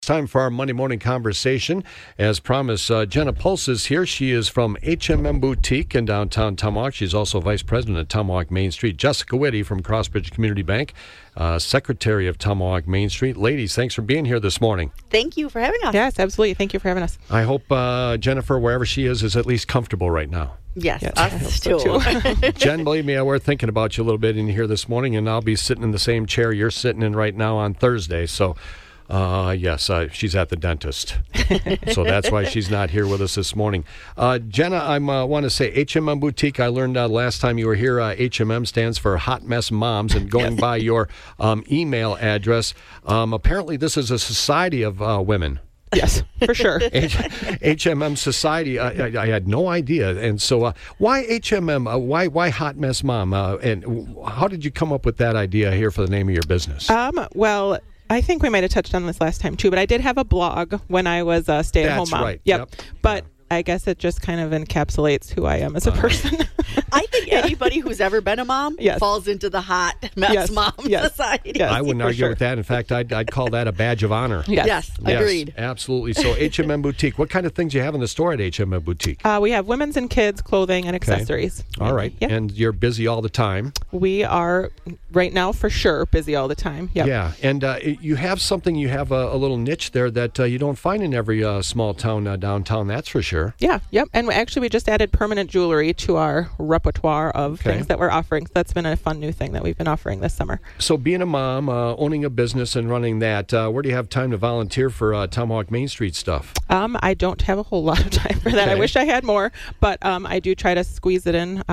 Time for our Monday morning conversation. As promised, Jenna Pulse is here. She is from HMM Boutique in downtown Tomahawk. She's also vice president of Tomahawk Main Street. Jessica Whitty from Crossbridge Community Bank, secretary of Tomahawk Main Street. Ladies, thanks for being here this morning. Thank you for having us. Yes, absolutely. Thank you for having us. I hope Jennifer, wherever she is at least comfortable right now. Yes, us too. Jen, believe me, we're thinking about you a little bit in here this morning, and I'll be sitting in the same chair you're sitting in right now on Thursday. So, yes, she's at the dentist. So that's why she's not here with us this morning. Jenna, I want to say HMM Boutique. I learned last time you were here, HMM stands for Hot Mess Moms, and going by your email address, apparently this is a society of women. Yes, for sure. HMM Society. I had no idea. And so why HMM? Why Hot Mess Mom? And how did you come up with that idea here for the name of your business? Well, I think we might have touched on this last time too, but I did have a blog when I was a stay-at-home mom. That's right. Yep. But I guess it just kind of encapsulates who I am as a person. I think anybody who's ever been a mom falls into the Hot Mess Mom Society. Yes, I wouldn't argue with that. In fact, I'd call that a badge of honor. Yes, agreed. Absolutely. So HMM Boutique, what kind of things do you have in the store at HMM Boutique? We have women's and kids clothing and accessories. All right. Yep. And you're busy all the time. We are, right now, for sure, busy all the time. Yep. Yeah. And you have something, you have a little niche there that you don't find in every small town downtown, that's for sure. Yeah. Yep. And actually, we just added permanent jewelry to our repertoire of things that we're offering. So that's been a fun new thing that we've been offering this summer. So being a mom, owning a business and running that, where do you have time to volunteer for Tomahawk Main Street stuff? I don't have a whole lot of time for that. I wish I had more, but I do try to squeeze it in,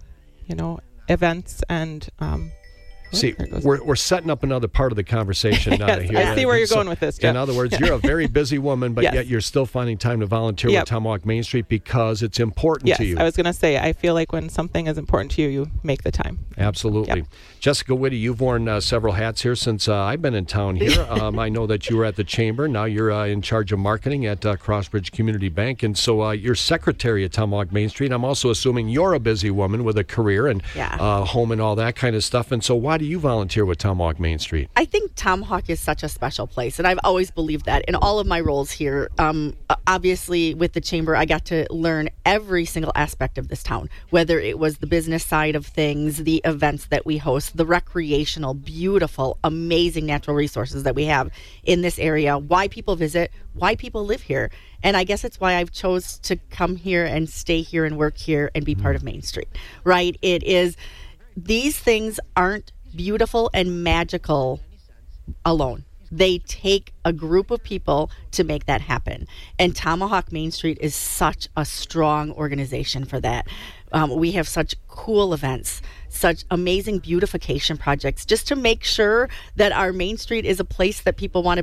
events and... See, we're setting up another part of the conversation yes, here. I see where you're going with this, Jeff. In other words, you're a very busy woman, but yet you're still finding time to volunteer with Tomahawk Main Street because it's important to you. Yes, I was going to say, I feel like when something is important to you, you make the time. Absolutely. Yep. Jessica Whitty, you've worn several hats here since I've been in town here. I know that you were at the Chamber. Now you're in charge of marketing at Crossbridge Community Bank. And so you're secretary at Tomahawk Main Street. I'm also assuming you're a busy woman with a career and home and all that kind of stuff. And so why do you volunteer with Tomahawk Main Street? I think Tomahawk is such a special place, and I've always believed that in all of my roles here. Obviously, with the Chamber, I got to learn every single aspect of this town, whether it was the business side of things, the events that we host, the recreational, beautiful, amazing natural resources that we have in this area, why people visit, why people live here. And I guess it's why I've chose to come here and stay here and work here and be part of Main Street, right? It is, these things aren't beautiful and magical alone. They take a group of people to make that happen. And Tomahawk Main Street is such a strong organization for that. We have such cool events, such amazing beautification projects, just to make sure that our Main Street is a place that people want to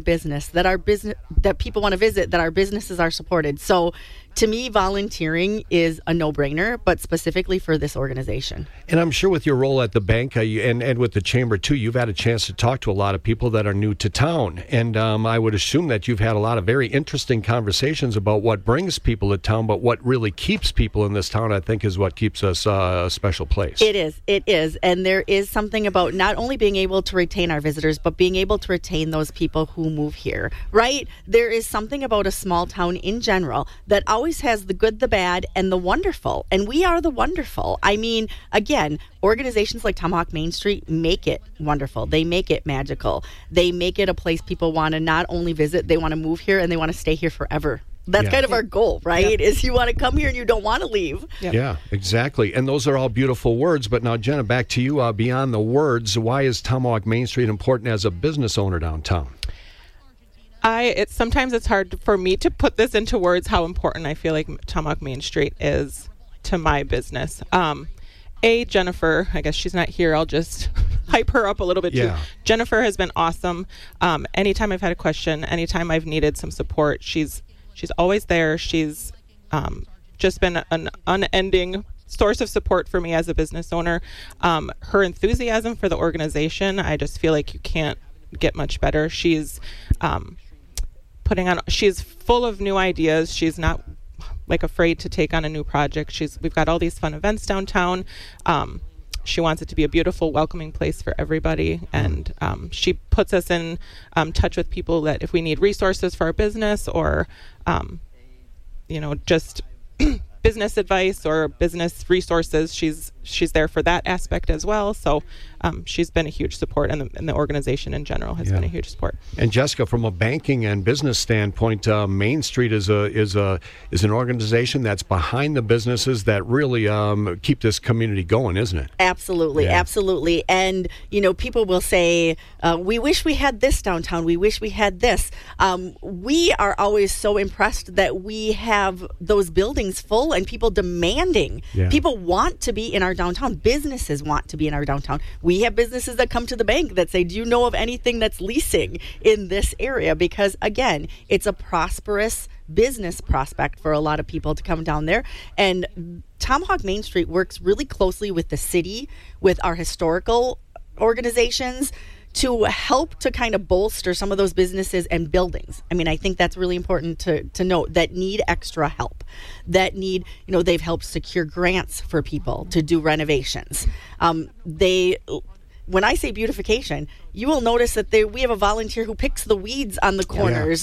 that people want to visit, that our businesses are supported. So to me, volunteering is a no-brainer, but specifically for this organization. And I'm sure with your role at the bank and with the Chamber, too, you've had a chance to talk to a lot of people that are new to town. And I would assume that you've had a lot of very interesting conversations about what brings people to town, but what really keeps people in this town, I think, is what keeps us a special place. It is. And there is something about not only being able to retain our visitors, but being able to retain those people who move here, right? There is something about a small town in general that always has the good, the bad, and the wonderful. And we are the wonderful. I mean, again, organizations like Tomahawk Main Street make it wonderful. They make it magical. They make it a place people want to not only visit, they want to move here and they want to stay here forever. That's kind of our goal, right? Is you want to come here and you don't want to leave. Yeah, exactly. And those are all beautiful words. But now, Jenna, back to you. Beyond the words, why is Tomahawk Main Street important as a business owner downtown? Sometimes it's hard for me to put this into words how important I feel like Tomahawk Main Street is to my business. Jennifer, I guess she's not here. I'll just hype her up a little bit too. Jennifer has been awesome. Anytime I've had a question, anytime I've needed some support, she's always there. She's just been an unending source of support for me as a business owner. Her enthusiasm for the organization, I just feel like you can't get much better. She's she's full of new ideas. She's not afraid to take on a new project. We've got all these fun events downtown. she wants it to be a beautiful, welcoming place for everybody. And she puts us in touch with people that if we need resources for our business or, just business advice or business resources, she's there for that aspect as well. So she's been a huge support, and the organization in general has been a huge support. And Jessica, from a banking and business standpoint, Main Street is an organization that's behind the businesses that really keep this community going, isn't it? Absolutely, absolutely. And people will say, "We wish we had this downtown. We wish we had this." We are always so impressed that we have those buildings full and people demanding. Yeah. People want to be in our downtown. Businesses want to be in our downtown. We have businesses that come to the bank that say, "Do you know of anything that's leasing in this area?" Because again, it's a prosperous business prospect for a lot of people to come down there. And Tomahawk Main Street works really closely with the city, with our historical organizations, to help to kind of bolster some of those businesses and buildings. I mean, I think that's really important to note, that need extra help, that need, they've helped secure grants for people to do renovations. When I say beautification, you will notice that we have a volunteer who picks the weeds on the corners.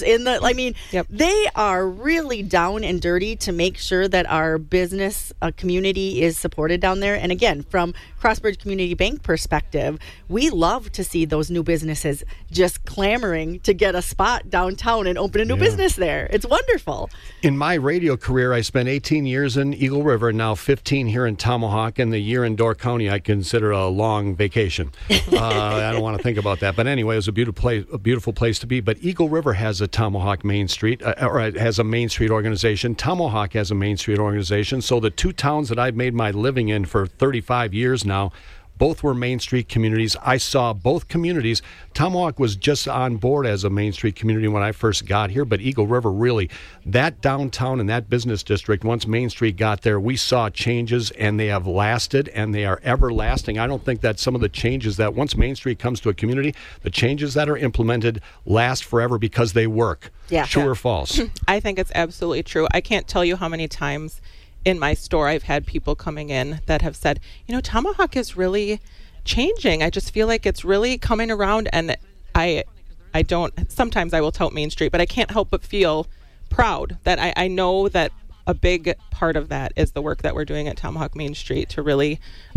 They are really down and dirty to make sure that our business community is supported down there. And again, from Crossbridge Community Bank perspective, we love to see those new businesses just clamoring to get a spot downtown and open a new business there. It's wonderful. In my radio career, I spent 18 years in Eagle River, now 15 here in Tomahawk, and the year in Door County I consider a long vacation. I don't want to think about that. But anyway, it was a beautiful place to be. But Eagle River has a Tomahawk Main Street, or has a Main Street organization. Tomahawk has a Main Street organization. So the two towns that I've made my living in for 35 years now, both were Main Street communities. I saw both communities. Tomahawk was just on board as a Main Street community when I first got here, but Eagle River really, that downtown and that business district, once Main Street got there, we saw changes, and they have lasted, and they are everlasting. I don't think that some of the changes that once Main Street comes to a community, the changes that are implemented last forever because they work. Yeah. True or false? I think it's absolutely true. I can't tell you how many times in my store I've had people coming in that have said, Tomahawk is really changing. I just feel like it's really coming around, and I don't, sometimes I will tout Main Street, but I can't help but feel proud that I know that a big part of that is the work that we're doing at Tomahawk Main Street to really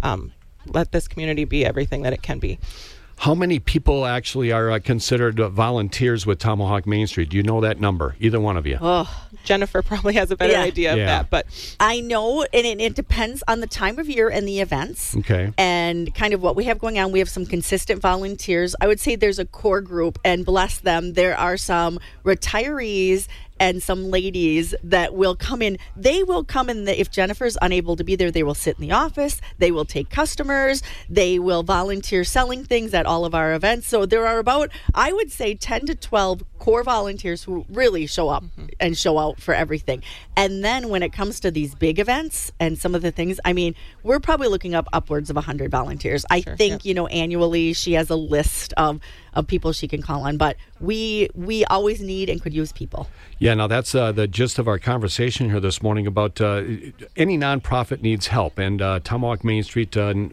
let this community be everything that it can be. How many people actually are considered volunteers with Tomahawk Main Street? Do you know that number? Either one of you? Oh, Jennifer probably has a better idea of that, but I know, and it depends on the time of year and the events. Okay. And kind of what we have going on. We have some consistent volunteers. I would say there's a core group, and bless them, there are some retirees and some ladies that will come in. They will come in. If Jennifer's unable to be there, they will sit in the office. They will take customers. They will volunteer selling things at all of our events. So there are about, I would say, 10 to 12 core volunteers who really show up and show out for everything. And then when it comes to these big events and some of the things, we're probably looking up upwards of 100 volunteers. I think, annually she has a list of people she can call on, but we always need and could use people. Yeah, now that's the gist of our conversation here this morning about any nonprofit needs help, and Tomahawk Main Street,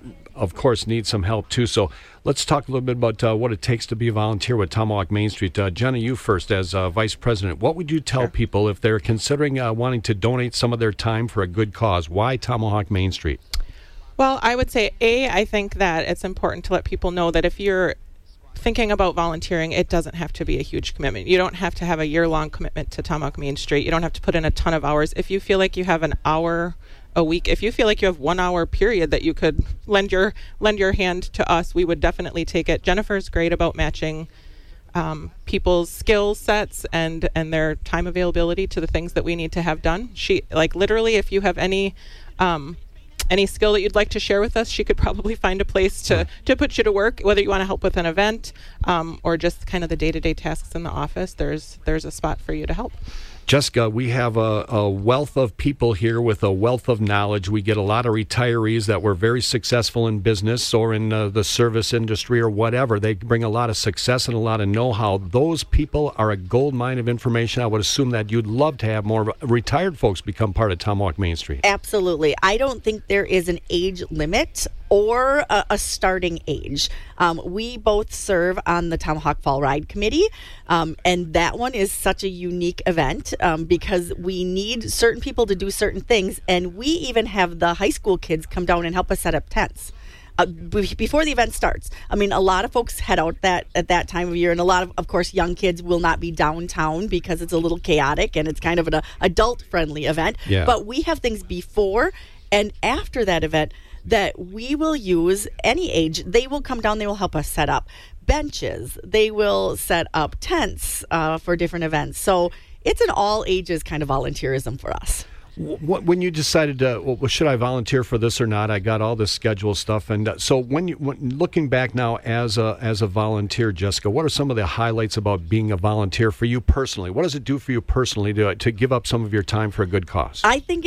of course, needs some help too. So let's talk a little bit about what it takes to be a volunteer with Tomahawk Main Street. Jenna, you first as Vice President. What would you tell people if they're considering wanting to donate some of their time for a good cause? Why Tomahawk Main Street? Well, I would say, I think that it's important to let people know that if you're thinking about volunteering, it doesn't have to be a huge commitment. You don't have to have a year-long commitment to Tomahawk Main Street. You don't have to put in a ton of hours. If you feel like you have an hour a week, if you feel like you have 1 hour period that you could lend your hand to us, we would definitely take it. Jennifer's great about matching people's skill sets and their time availability to the things that we need to have done. She, literally, if you have any skill that you'd like to share with us, she could probably find a place to put you to work, whether you want to help with an event or just kind of the day-to-day tasks in the office. There's a spot for you to help. Jessica, we have a wealth of people here with a wealth of knowledge. We get a lot of retirees that were very successful in business or in the service industry or whatever. They bring a lot of success and a lot of know-how. Those people are a gold mine of information. I would assume that you'd love to have more retired folks become part of Tomahawk Main Street. Absolutely. I don't think there is an age limit or a starting age. We both serve on the Tomahawk Fall Ride Committee, and that one is such a unique event because we need certain people to do certain things, and we even have the high school kids come down and help us set up tents. Before the event starts. I mean, a lot of folks head out at that time of year, and a lot of course, young kids will not be downtown because it's a little chaotic and it's kind of an adult-friendly event. Yeah. But we have things before and after that event that we will use any age. They will come down, they will help us set up benches. They will set up tents for different events. So it's an all ages kind of volunteerism for us. When you decided, should I volunteer for this or not? I got all this schedule stuff, and so when looking back now as a volunteer, Jessica, what are some of the highlights about being a volunteer for you personally? What does it do for you personally to give up some of your time for a good cause? I think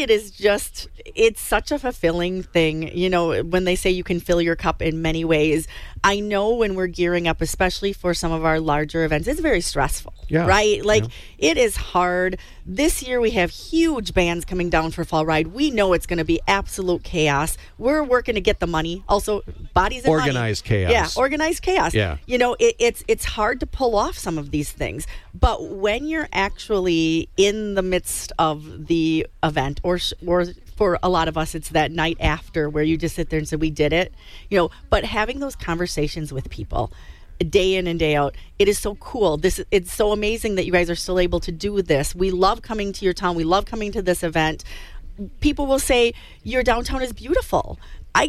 it's such a fulfilling thing. You know, when they say you can fill your cup in many ways, I know when we're gearing up, especially for some of our larger events, it's very stressful, right? Like it is hard. This year we have huge bands coming down for Fall Ride. We know it's going to be absolute chaos. We're working to get the money. Also, bodies and organized money. Chaos. Yeah, organized chaos. Yeah. You know, it's hard to pull off some of these things. But when you're actually in the midst of the event, or for a lot of us, it's that night after where you just sit there and say, we did it. You know, but having those conversations with people day in and day out, it is so cool. It's so amazing that you guys are still able to do this. We love coming to your town. We love coming to this event. People will say your downtown is beautiful.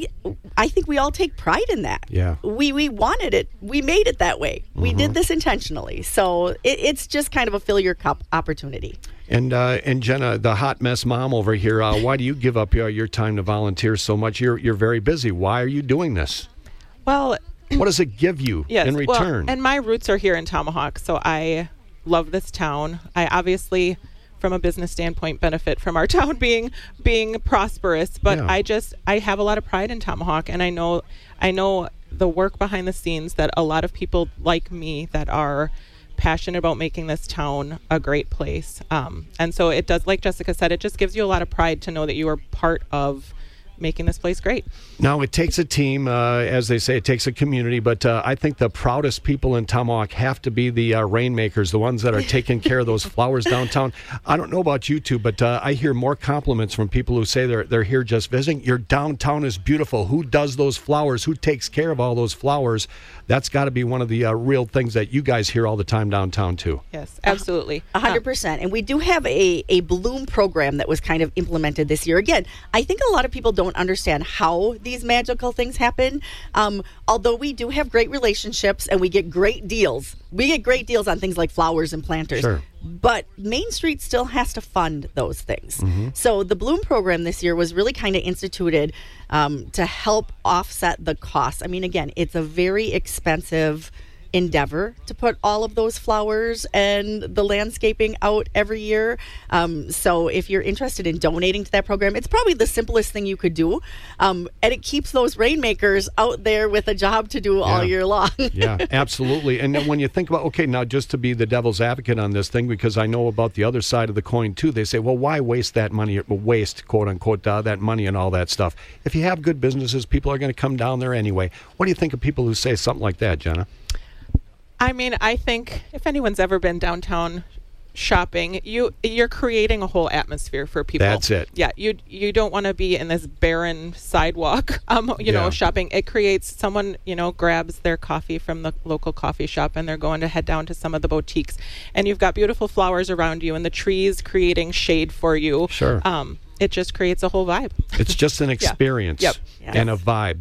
I think we all take pride in that. Yeah. We wanted it. We made it that way. We did this intentionally. So it's just kind of a fill your cup opportunity. And Jenna, the hot mess mom over here, why do you give up your time to volunteer so much? You're very busy. Why are you doing this? Well, what does it give you in return? Well, and my roots are here in Tomahawk, so I love this town. I obviously, from a business standpoint, benefit from our town being prosperous, but I have a lot of pride in Tomahawk, and I know the work behind the scenes that a lot of people like me that are passionate about making this town a great place. And so it does, like Jessica said, it just gives you a lot of pride to know that you are part of making this place great. Now, it takes a team, as they say, it takes a community, but I think the proudest people in Tomahawk have to be the rainmakers, the ones that are taking care of those flowers downtown. I don't know about you two, but I hear more compliments from people who say they're here just visiting. Your downtown is beautiful. Who does those flowers? Who takes care of all those flowers? That's got to be one of the real things that you guys hear all the time downtown, too. Yes, absolutely. 100%. And we do have a Bloom program that was kind of implemented this year. Again, I think a lot of people don't understand how these magical things happen. Although we do have great relationships and we get great deals. We get great deals on things like flowers and planters. Sure. But Main Street still has to fund those things. So the Bloom program this year was really kind of instituted to help offset the costs. I mean, again, it's a very expensive endeavor to put all of those flowers and the landscaping out every year. So if you're interested in donating to that program, it's probably the simplest thing you could do. And it keeps those rainmakers out there with a job to do all year long. Yeah, absolutely. And then when you think about, okay, now just to be the devil's advocate on this thing, because I know about the other side of the coin too, they say, well, why waste that money, quote unquote, that money and all that stuff? If you have good businesses, people are going to come down there anyway. What do you think of people who say something like that, Jenna? I mean, I think if anyone's ever been downtown shopping, you're creating a whole atmosphere for people. That's it. Yeah, you don't want to be in this barren sidewalk, know, shopping. It creates someone, grabs their coffee from the local coffee shop and they're going to head down to some of the boutiques, and you've got beautiful flowers around you and the trees creating shade for you. Sure. It just creates a whole vibe. It's just an experience and a vibe.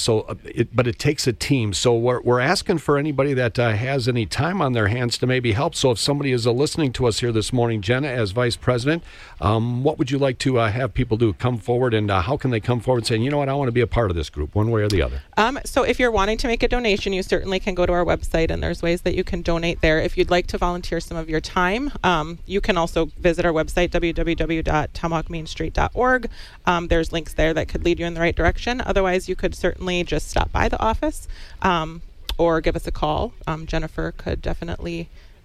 But it takes a team. So we're asking for anybody that has any time on their hands to maybe help. So if somebody is listening to us here this morning, Jenna, as Vice President, what would you like to have people do? Come forward, and how can they come forward saying, you know what, I want to be a part of this group, one way or the other? So if you're wanting to make a donation, you certainly can go to our website, and there's ways that you can donate there. If you'd like to volunteer some of your time, you can also visit our website, www.tomahawkmainstreet.org. There's links there that could lead you in the right direction. Otherwise, you could certainly just stop by the office or give us a call. Jennifer could definitely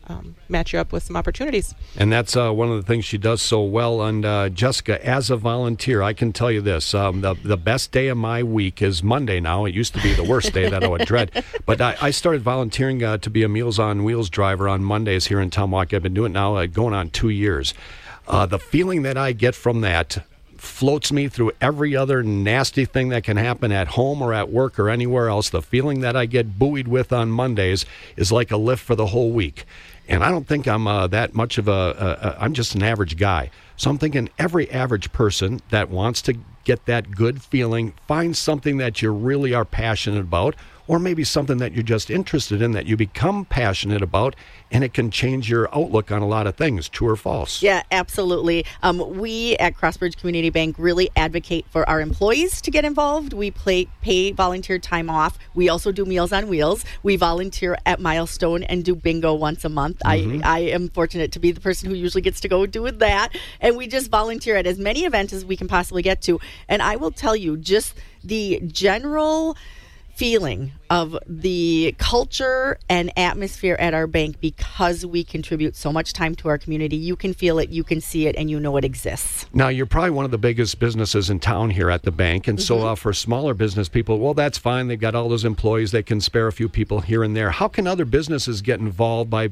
match you up with some opportunities. And that's one of the things she does so well. And Jessica, as a volunteer, I can tell you this, the best day of my week is Monday now. It used to be the worst day that I would dread. But I started volunteering to be a Meals on Wheels driver on Mondays here in Tomahawk. I've been doing it now going on 2 years. The feeling that I get from that floats me through every other nasty thing that can happen at home or at work or anywhere else. The feeling that I get buoyed with on Mondays is like a lift for the whole week. And I don't think I'm that much of I'm just an average guy. So I'm thinking every average person that wants to get that good feeling, find something that you really are passionate about, or maybe something that you're just interested in that you become passionate about, and it can change your outlook on a lot of things, true or false. Yeah, absolutely. We at Crossbridge Community Bank really advocate for our employees to get involved. We pay volunteer time off. We also do Meals on Wheels. We volunteer at Milestone and do bingo once a month. Mm-hmm. I am fortunate to be the person who usually gets to go do that. And we just volunteer at as many events as we can possibly get to. And I will tell you, just the general feeling of the culture and atmosphere at our bank, because we contribute so much time to our community. You can feel it, you can see it, and you know it exists. Now, you're probably one of the biggest businesses in town here at the bank, and so for smaller business people, well, that's fine. They've got all those employees. They can spare a few people here and there. How can other businesses get involved by,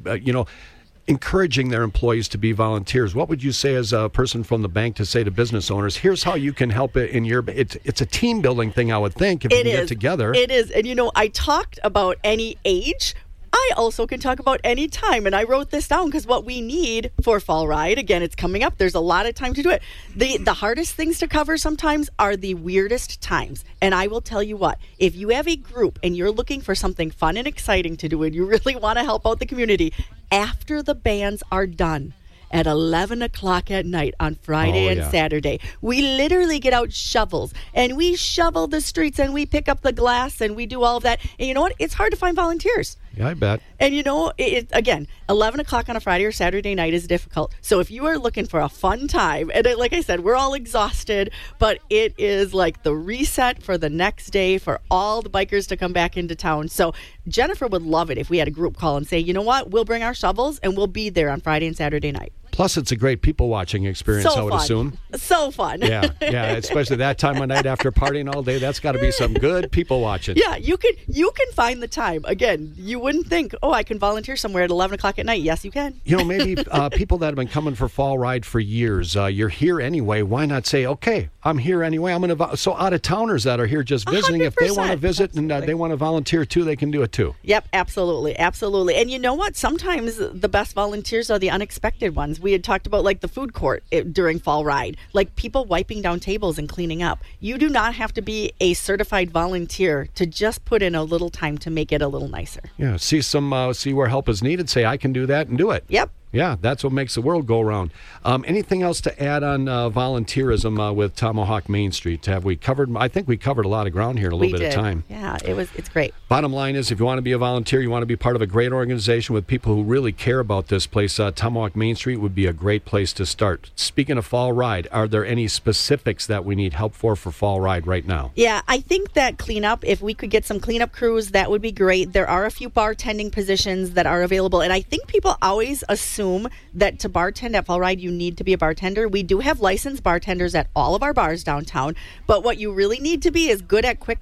encouraging their employees to be volunteers? What would you say as a person from the bank to say to business owners, here's how you can help it in your, it's a team building thing, I would think, if you can get together. It is. And I talked about any age. I also can talk about any time, and I wrote this down because what we need for Fall Ride, again, it's coming up. There's a lot of time to do it. The hardest things to cover sometimes are the weirdest times. And I will tell you what, if you have a group and you're looking for something fun and exciting to do and you really want to help out the community, after the bands are done, at 11 o'clock at night on Friday and Saturday, we literally get out shovels and we shovel the streets and we pick up the glass and we do all of that. And you know what? It's hard to find volunteers. Yeah, I bet. And again, 11 o'clock on a Friday or Saturday night is difficult. So if you are looking for a fun time, and like I said, we're all exhausted, but it is like the reset for the next day for all the bikers to come back into town. So Jennifer would love it if we had a group call and say, you know what, we'll bring our shovels and we'll be there on Friday and Saturday night. Plus, it's a great people-watching experience, I would assume. So fun. Yeah, especially that time of night after partying all day. That's got to be some good people-watching. Yeah, you can find the time. Again, you wouldn't think, I can volunteer somewhere at 11 o'clock at night. Yes, you can. Maybe people that have been coming for Fall Ride for years, you're here anyway. Why not say, okay, I'm here anyway. I'm going to. So out-of-towners that are here just visiting, if they want to visit and they want to volunteer too, they can do it too. Yep, absolutely. And you know what? Sometimes the best volunteers are the unexpected ones. We had talked about like the food court during Fall Ride, like people wiping down tables and cleaning up. You do not have to be a certified volunteer to just put in a little time to make it a little nicer. Yeah, see where help is needed, say I can do that and do it. Yep. Yeah, that's what makes the world go round. Anything else to add on volunteerism with Tomahawk Main Street? Have we covered? I think we covered a lot of ground here in a little bit of time. Yeah, it's great. Bottom line is, if you want to be a volunteer, you want to be part of a great organization with people who really care about this place, Tomahawk Main Street would be a great place to start. Speaking of Fall Ride, are there any specifics that we need help for Fall Ride right now? Yeah, I think that cleanup, if we could get some cleanup crews, that would be great. There are a few bartending positions that are available, and I think people always assume that to bartend at Fall Ride, you need to be a bartender. We do have licensed bartenders at all of our bars downtown, but what you really need to be is good at quick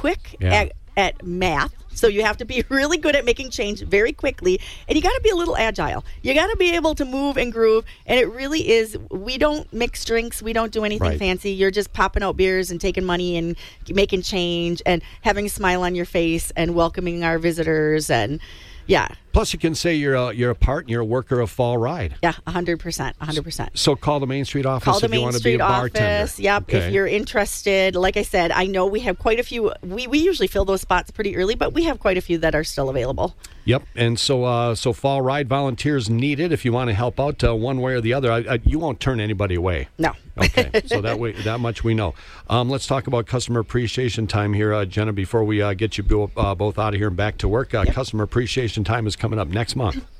at math. So you have to be really good at making change very quickly, and you got to be a little agile. You got to be able to move and groove, and it really is, we don't mix drinks, we don't do anything fancy. You're just popping out beers and taking money and making change and having a smile on your face and welcoming our visitors, and yeah. Plus, you can say you're a part and you're a worker of Fall Ride. Yeah, 100%. So call the Main Street office if you want to be a bartender. Yep, okay. If you're interested. Like I said, I know we have quite a few. We usually fill those spots pretty early, but we have quite a few that are still available. Yep, and so Fall Ride volunteers needed if you want to help out one way or the other. You won't turn anybody away. No. Okay, so that much we know. Let's talk about Customer Appreciation Time here, Jenna, before we get you both out of here and back to work. Customer Appreciation Time is coming up next month. Yes.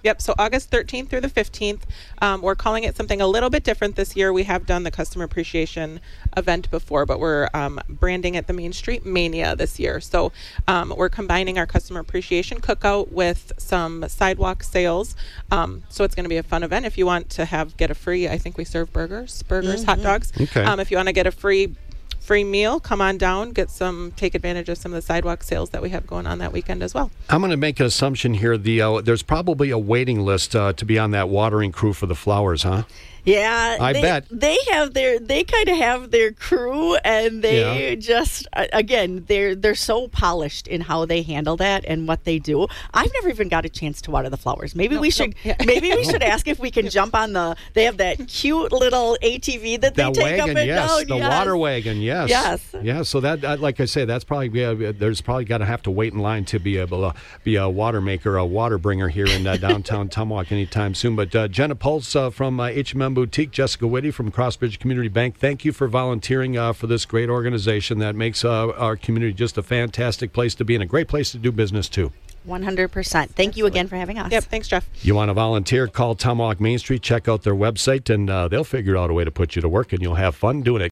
Yep, so August 13th through the 15th. We're calling it something a little bit different this year. We have done the customer appreciation event before, but we're branding it the Main Street Mania this year. So we're combining our customer appreciation cookout with some sidewalk sales. So it's going to be a fun event. If you want to get a free, I think we serve burgers, hot dogs. Okay. If you want to get a free meal, come on down, take advantage of some of the sidewalk sales that we have going on that weekend as well. I'm going to make an assumption here. There's probably a waiting list to be on that watering crew for the flowers, huh? Yeah, I bet they kind of have their crew, and they just again they're so polished in how they handle that and what they do. I've never even got a chance to water the flowers. Maybe we should should ask if we can jump on they have that cute little ATV that they take wagon, up and down. The water wagon, yes. Yes. So that, like I say, that's probably there's probably got to have to wait in line to be able to be a water maker, a water bringer here in downtown Tomahawk anytime soon. But Jenna Pulse from HMM Boutique, Jessica Whitty from Crossbridge Community Bank, thank you for volunteering for this great organization that makes our community just a fantastic place to be and a great place to do business too. 100%. Thank you again for having us. Yep, thanks, Jeff. You want to volunteer, call Tomahawk Main Street, check out their website, and they'll figure out a way to put you to work, and you'll have fun doing it.